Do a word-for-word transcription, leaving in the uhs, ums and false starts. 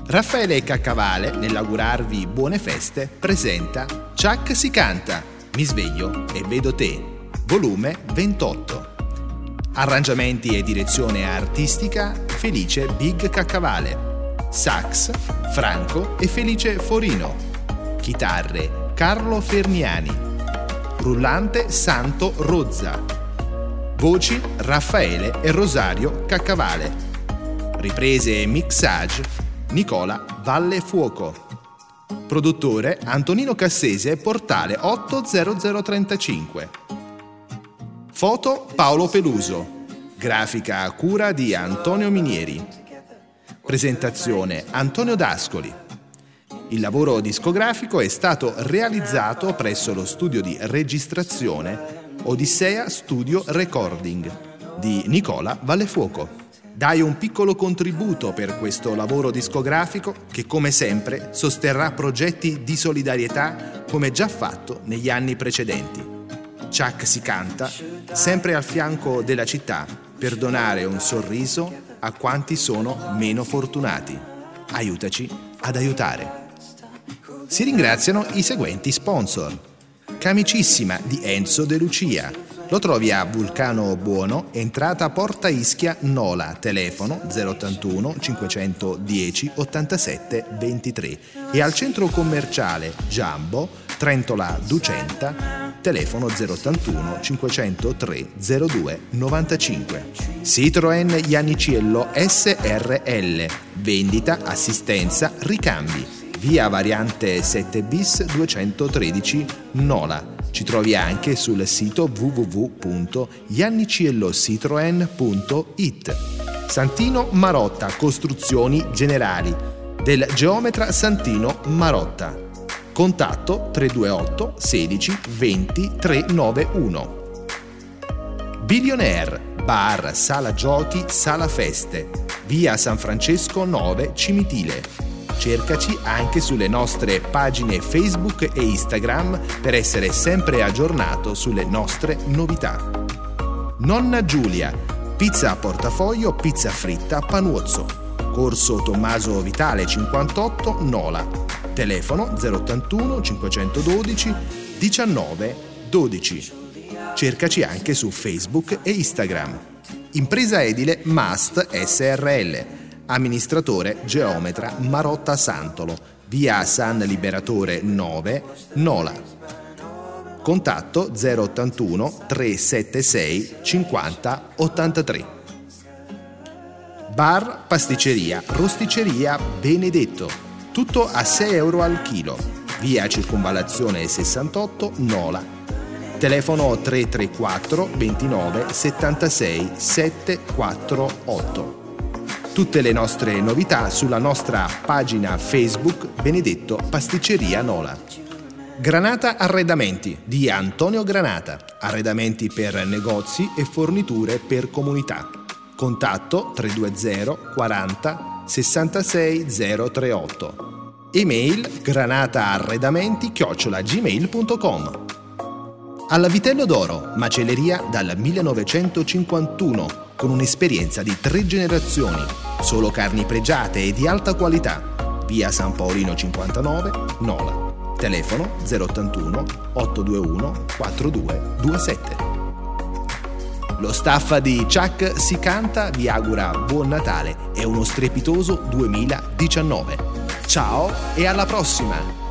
Raffaele Caccavale, nell'augurarvi buone feste, presenta Chuck si canta, mi sveglio e vedo te, volume ventotto. Arrangiamenti e direzione artistica Felice Big Caccavale. Sax Franco e Felice Forino. Chitarre Carlo Ferniani. Rullante Santo Rozza. Voci Raffaele e Rosario Caccavale. Riprese e mixage Nicola Valle Fuoco. Produttore Antonino Cassese, Portale otto zero zero trentacinque. Foto Paolo Peluso. Grafica a cura di Antonio Minieri. Presentazione Antonio D'Ascoli. Il lavoro discografico è stato realizzato presso lo studio di registrazione Odissea Studio Recording di Nicola Vallefuoco. Dai un piccolo contributo per questo lavoro discografico che, come sempre, sosterrà progetti di solidarietà come già fatto negli anni precedenti. Chuck si canta, sempre al fianco della città, per donare un sorriso a quanti sono meno fortunati. Aiutaci ad aiutare. Si ringraziano i seguenti sponsor. Camicissima di Enzo De Lucia. Lo trovi a Vulcano Buono, entrata Porta Ischia Nola, telefono zero ottantuno cinquecentodieci ottantasette ventitré, e al centro commerciale Giambo, Trentola Ducenta, telefono zero ottantuno cinquecentotre zero due novantacinque. Citroen Iannicello S R L, vendita, assistenza, ricambi, via Variante sette bis duecentotredici Nola. Ci trovi anche sul sito w w w punto iannicello-citroen punto it. Santino Marotta, costruzioni generali, del geometra Santino Marotta. Contatto tre due otto sedici venti trecentonovantuno. Billionaire, bar, sala giochi, sala feste, via San Francesco nove Cimitile. Cercaci anche sulle nostre pagine Facebook e Instagram per essere sempre aggiornato sulle nostre novità. Nonna Giulia, pizza a portafoglio, pizza fritta, panuozzo. Corso Tommaso Vitale cinquantotto Nola. Telefono zero ottantuno cinquecentododici diciannove dodici. Cercaci anche su Facebook e Instagram. Impresa edile Mast S R L. Amministratore Geometra Marotta Santolo, via San Liberatore nove Nola. Contatto zero ottantuno trecentosettantasei cinquanta ottantatré. Bar, pasticceria, rosticceria Benedetto, tutto a sei euro al chilo, via Circonvallazione sessantotto Nola. Telefono tre tre quattro ventinove settantasei settecentoquarantotto. Tutte le nostre novità sulla nostra pagina Facebook Benedetto Pasticceria Nola. Granata Arredamenti di Antonio Granata. Arredamenti per negozi e forniture per comunità. Contatto tre due zero quaranta sessantasei zero trentotto. Email granataarredamenti chiocciola gmail punto com. Alla Vitello d'Oro, macelleria dal millenovecentocinquantuno, con un'esperienza di tre generazioni, solo carni pregiate e di alta qualità, via San Paolino cinquantanove Nola. Telefono zero ottantuno ottocentoventiuno quarantadue ventisette. Lo staff di Chuck si canta vi augura buon Natale e uno strepitoso duemiladiciannove. Ciao e alla prossima!